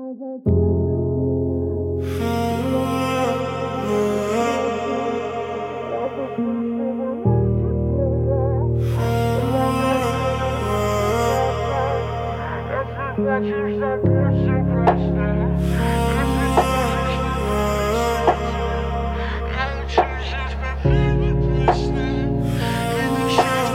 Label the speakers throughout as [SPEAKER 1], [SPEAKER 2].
[SPEAKER 1] Хочешь забыться просто. Я учу жить по фильме песни. И начать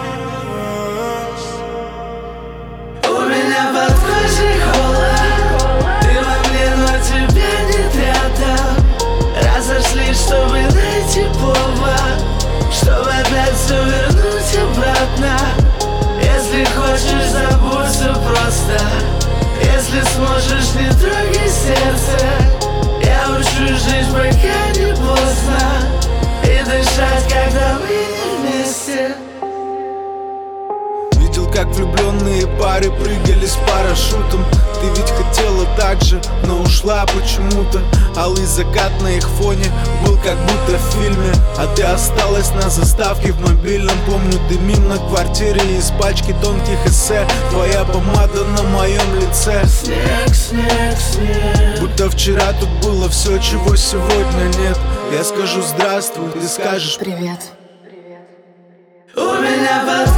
[SPEAKER 2] У меня под кожей холод, ты во мне, но тебя нет рядом. Разошлись, чтобы найти повод, чтобы опять все вернуть обратно. Если хочешь, забудься просто. Если сможешь, не трогай сердце. Я учу жить, пока не поздно, и дышать, когда мы не вместе.
[SPEAKER 3] Видел, как влюбленные пары прыгали с парашютом. Ты ведь хотела так же, но ушла почему-то. Алый закат на их фоне был как будто в фильме. А ты осталась на заставке в мобильном. Помню, дымим на квартире из пачки тонких эссе. Твоя помада на моем лице.
[SPEAKER 2] Снег, снег, снег.
[SPEAKER 3] Будто вчера тут было все, чего сегодня нет. Я скажу здравствуй, ты скажешь
[SPEAKER 4] привет.
[SPEAKER 2] У меня под